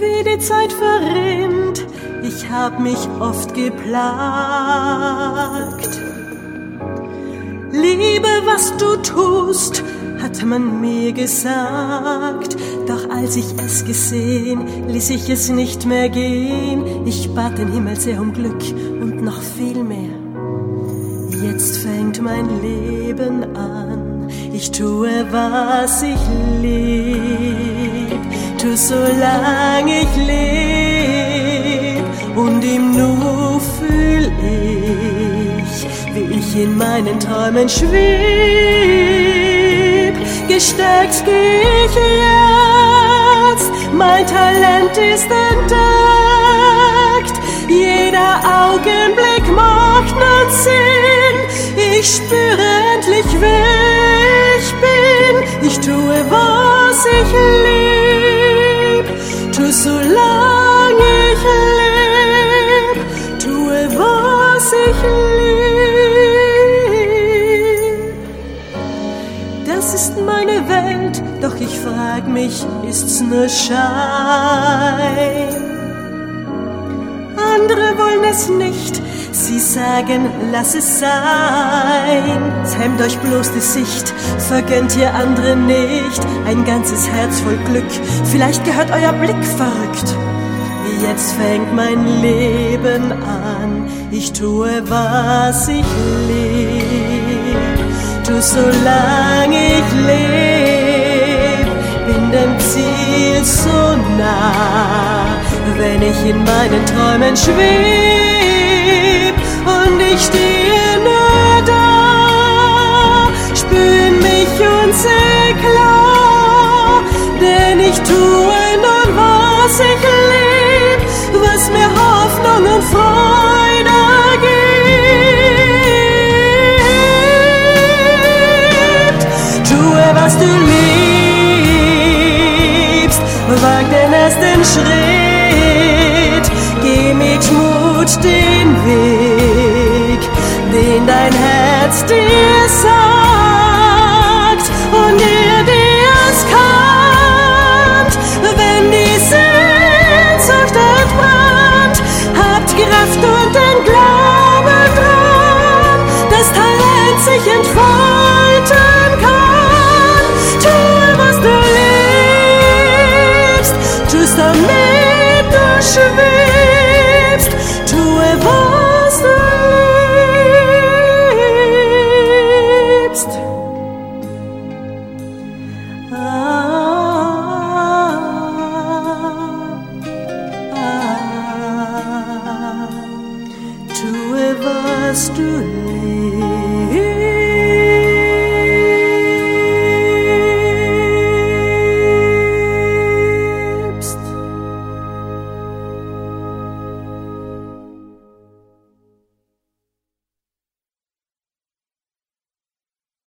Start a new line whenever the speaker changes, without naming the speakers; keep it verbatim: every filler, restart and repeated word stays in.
wie die Zeit verrinnt, ich hab mich oft geplagt. Liebe, was du tust, hat man mir gesagt. Doch als ich es gesehen, ließ ich es nicht mehr gehen. Ich bat den Himmel sehr um Glück und noch viel mehr. Jetzt fängt mein Leben an. Ich tue, was ich lieb, tu solange ich leb. Und im Nu fühl ich, wie ich in meinen Träumen schweb. Gestärkt geh ich jetzt, mein Talent ist entdeckt. Jeder Augenblick macht nen Sinn. Ich spüre endlich, wer ich bin. Ich tue, was ich lieb, tu solange ich leb, tue, was ich lieb. Das ist meine Welt, doch ich frag mich, ist's nur Schein? Andere wollen es nicht, sie sagen, lass es sein. Hemmt euch bloß die Sicht, vergönnt ihr andere nicht ein ganzes Herz voll Glück, vielleicht gehört euer Blick verrückt. Jetzt fängt mein Leben an, ich tue, was ich lieb, tu solange ich leb, bin dem Ziel so nah, wenn ich in meinen Träumen schweb. Und ich stehe nur da, spür in mich und seh klar, denn ich tue nun, was ich lieb, was mir Hoffnung und Freude gibt. Tue, was du liebst, wag den ersten Schritt, geh mit Mut den Weg, den dein Herz dir sagt und dir dir's kannt. Wenn die Sehnsucht entbrannt, habt Kraft und den Glauben dran, das Talent sich entfalten kann. Tue, was du liebst, tust damit du schwebst, tue, was du liebst. Ah, ah, tue, was du liebst.